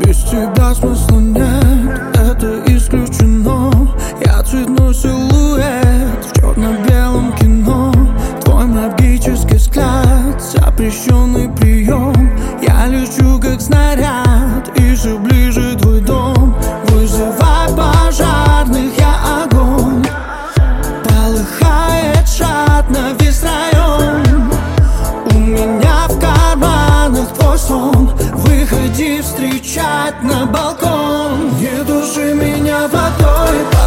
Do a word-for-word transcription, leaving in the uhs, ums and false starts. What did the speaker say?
Без тебя смысла нет, это исключено. Я цветной силуэт в черно-белом кино. Твой магический взгляд, запрещенный прием. Я лечу как снаряд, и все ближе твой дом. Вызывай пожарных, я огонь. Полыхает жадно весь район. У меня в карманах твой сон. Выходи встречать на балкон. Не души меня водой.